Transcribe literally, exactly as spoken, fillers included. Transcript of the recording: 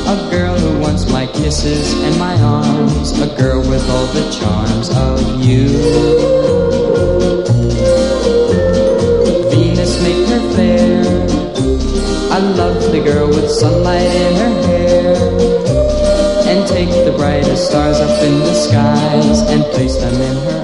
A girl who wants my kisses and my arms, a girl with all the charms of you. Venus make her fair, I love the girl with sunlight in her hair. And take the brightest stars up in the skies and place them in her